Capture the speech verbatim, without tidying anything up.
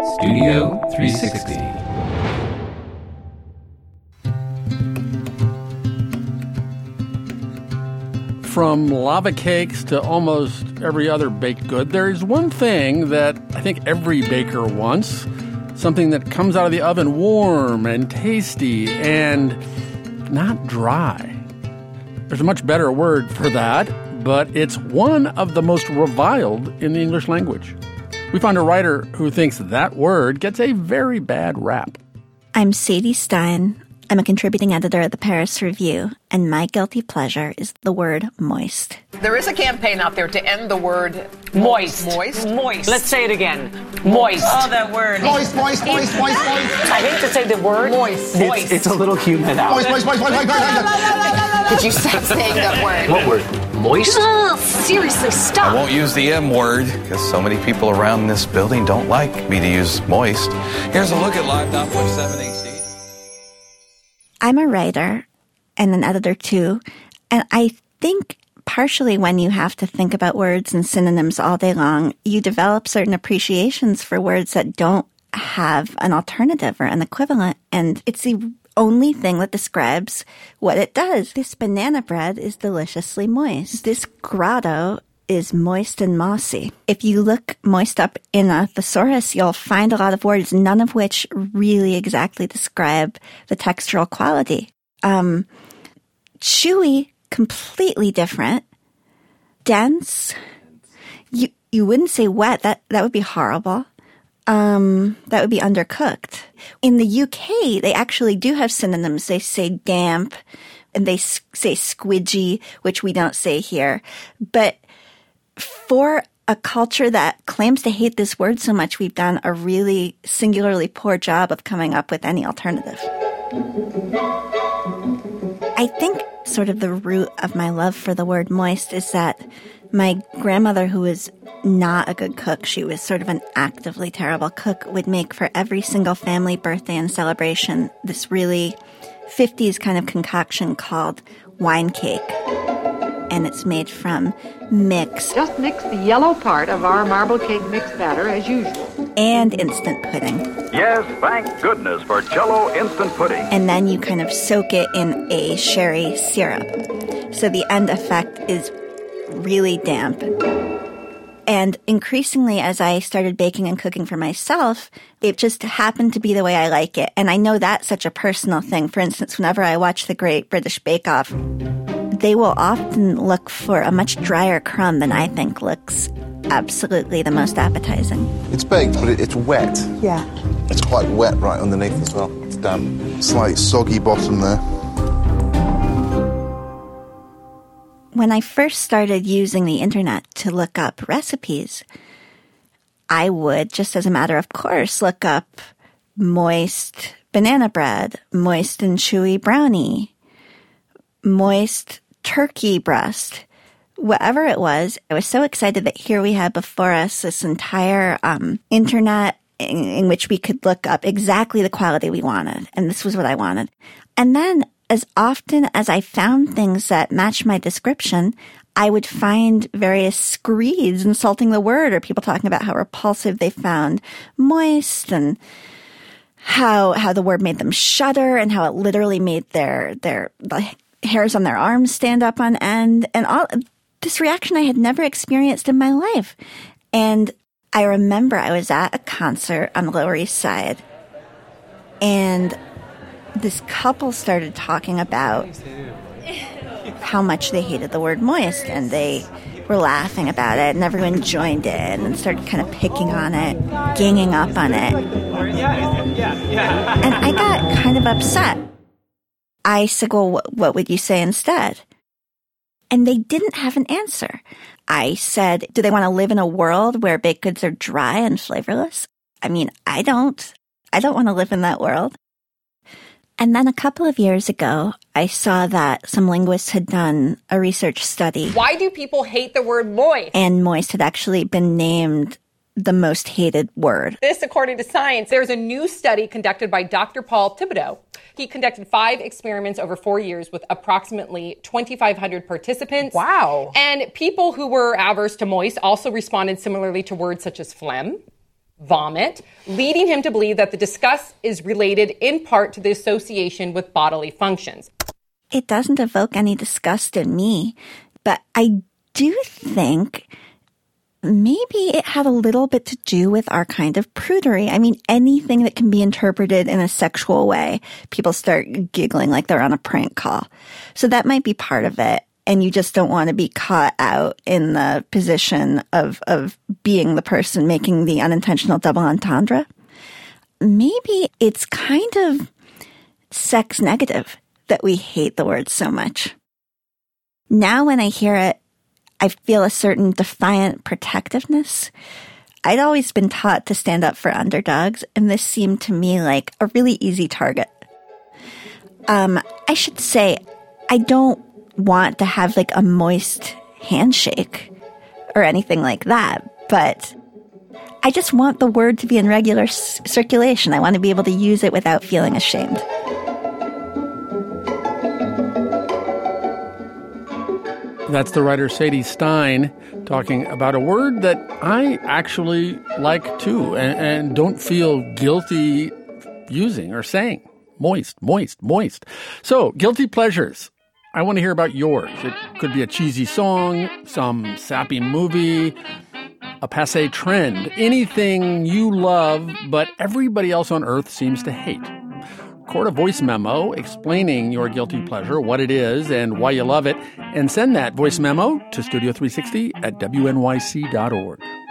Studio three sixty. From lava cakes to almost every other baked good, there is one thing that I think every baker wants, something that comes out of the oven warm and tasty and not dry. There's a much better word for that, but it's one of the most reviled in the English language. We found a writer who thinks that word gets a very bad rap. I'm Sadie Stein. I'm a contributing editor at the Paris Review, and my guilty pleasure is the word moist. There is a campaign out there to end the word moist. Moist? Moist. Let's say it again. Moist. Oh, that word. Moist, moist, moist, moist, moist. I hate to say the word. Moist. It's, Moist. it's a little humid out. Moist, moist, moist, moist, moist, moist. Could you stop saying that word? What word? Moist? Ugh, seriously, stop. I won't use the M word because so many people around this building don't like me to use moist. Here's a look at Live dot seven H D. I'm a writer and an editor too, and I think partially when you have to think about words and synonyms all day long, you develop certain appreciations for words that don't have an alternative or an equivalent, and it's the only thing that describes what it does. This banana bread is deliciously moist. This grotto is moist and mossy. If you look moist up in a thesaurus, you'll find a lot of words, none of which really exactly describe the textural quality. Um, chewy, completely different. Dense. You you wouldn't say wet. That that would be horrible. Um, that would be undercooked. In the U K, they actually do have synonyms. They say damp, and they s- say squidgy, which we don't say here. But for a culture that claims to hate this word so much, we've done a really singularly poor job of coming up with any alternative. I think sort of the root of my love for the word moist is that my grandmother, who was not a good cook, she was sort of an actively terrible cook, would make for every single family birthday and celebration this really fifties kind of concoction called wine cake. And it's made from mix. Just mix the yellow part of our marble cake mix batter as usual. And instant pudding. Yes, thank goodness for Jell-O instant pudding. And then you kind of soak it in a sherry syrup. So the end effect is really damp. And increasingly, as I started baking and cooking for myself, it just happened to be the way I like it. And I know that's such a personal thing. For instance, whenever I watch the Great British Bake Off, they will often look for a much drier crumb than I think looks absolutely the most appetizing. It's baked, but it, it's wet. Yeah. It's quite wet right underneath as well. It's damp. Slight soggy bottom there. When I first started using the internet to look up recipes, I would, just as a matter of course, look up moist banana bread, moist and chewy brownie, moist turkey breast, whatever it was. I was so excited that here we had before us this entire um, internet in, in which we could look up exactly the quality we wanted. And this was what I wanted. And then as often as I found things that matched my description, I would find various screeds insulting the word, or people talking about how repulsive they found moist, and how how the word made them shudder, and how it literally made their their the hairs on their arms stand up on end, and all this reaction I had never experienced in my life. And I remember I was at a concert on the Lower East Side, and this couple started talking about how much they hated the word moist, and they were laughing about it, and everyone joined in and started kind of picking on it, ganging up on it. And I got kind of upset. I said, well, what would you say instead? And they didn't have an answer. I said, do they want to live in a world where baked goods are dry and flavorless? I mean, I don't. I don't want to live in that world. And then a couple of years ago, I saw that some linguists had done a research study. Why do people hate the word moist? And moist had actually been named the most hated word. This, according to Science, there's a new study conducted by Doctor Paul Thibodeau. He conducted five experiments over four years with approximately twenty-five hundred participants. Wow. And people who were averse to moist also responded similarly to words such as phlegm, vomit, leading him to believe that the disgust is related in part to the association with bodily functions. It doesn't evoke any disgust in me, but I do think maybe it had a little bit to do with our kind of prudery. I mean, anything that can be interpreted in a sexual way, people start giggling like they're on a prank call. So that might be part of it. And you just don't want to be caught out in the position of, of being the person making the unintentional double entendre. Maybe it's kind of sex negative that we hate the word so much. Now when I hear it, I feel a certain defiant protectiveness. I'd always been taught to stand up for underdogs, and this seemed to me like a really easy target. Um, I should say, I don't want to have like a moist handshake or anything like that, but I just want the word to be in regular c- circulation. I want to be able to use it without feeling ashamed. That's the writer Sadie Stein talking about a word that I actually like too and, and don't feel guilty using or saying. Moist, moist, moist. So, guilty pleasures. I want to hear about yours. It could be a cheesy song, some sappy movie, a passé trend, anything you love, but everybody else on Earth seems to hate. Record a voice memo explaining your guilty pleasure, what it is, and why you love it, and send that voice memo to studio three sixty at W N Y C dot org.